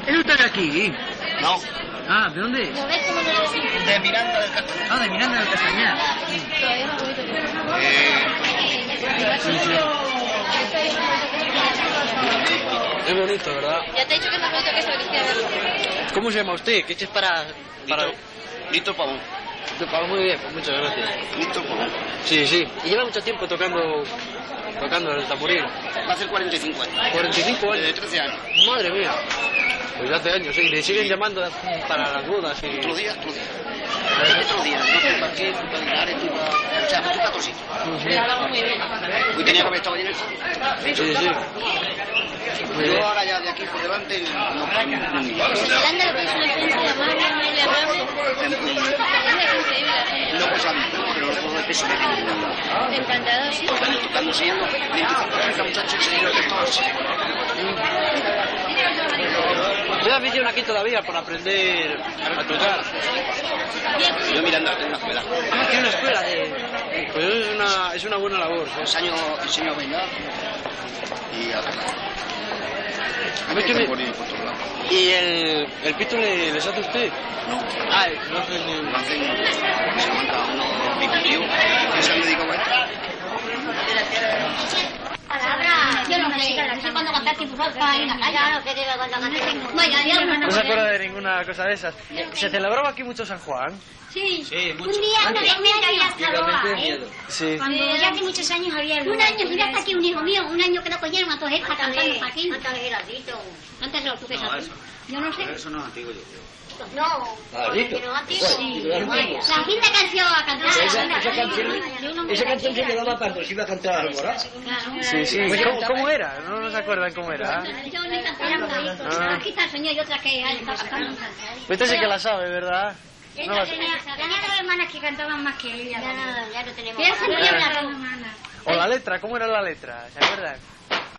¿Él está de aquí? No. Ah, ¿de dónde es? De Miranda del Castañar. Ah, de Miranda del Castañar. Sí, sí. Es bonito, ¿verdad? Ya te he dicho que es más bonito que eso, que estoy a verlo. ¿Cómo se llama usted? ¿Qué es para...? Lito Pavón. Te pago muy bien, pues muchas gracias. Lito Pavón. Sí, sí. Y lleva mucho tiempo tocando el tamboril. Va a ser 45 años. 45 años. De 13 años. Madre mía. Pues hace años, sí. Le siguen llamando para las bodas y... Otro día. Otro día. No estoy para qué, estoy para Linares, estoy para... O sea, estoy para todos sitios. Hoy tenía que haber estado allí en el sitio. Sí, sí. Yo ahora ya de aquí por delante no Miranda lo que es una gente amable, muy agradable. Es increíble. no pues a mí, pero todo el peso que tiene. Encantador, sí. Tocando, enseñando 25 muchachos enseñando todos. ¿Te afición aquí todavía por aprender a tocar? Yo Miranda en una escuela. Ah, tiene una escuela de... Pues es una buena labor. ¿Sí? 2 años enseño a bailar y a tocar. ¿Y el pito les hace usted? No. Ah, no hace ni... Lo hacen Salamanca, mi tío, que se han dedicado a esto. Yo no sé cuando cantaste tu falta en la calle. Claro, que debe cuando cantaste. No se acuerda de ninguna cosa de esas. ¿Se celebraba aquí mucho San Juan? Sí, mucho. Un día había estado Sí. cuando ya hace muchos años había... Un año, mira hasta aquí un hijo mío, un año que lo cogieron a todas estas cantando para aquí. Antes de los tú que sabes. Yo no sé. Eso no es antiguo, yo creo. No, pero antiguo. Sí. La quinta canción a cantar. Esa canción se le daba cuando se iba a cantar al Alborán. Sí, sí. ¿Cómo era? No se acuerdan cómo era. Yo ni cantaba. Aquí está el señor y otra que está cantando. Usted sí que la sabe, ¿verdad? Ella tenía 2 hermanas que cantaban más que ella. Ya no tenemos. O la letra, ¿cómo era la letra? ¿Se acuerdan?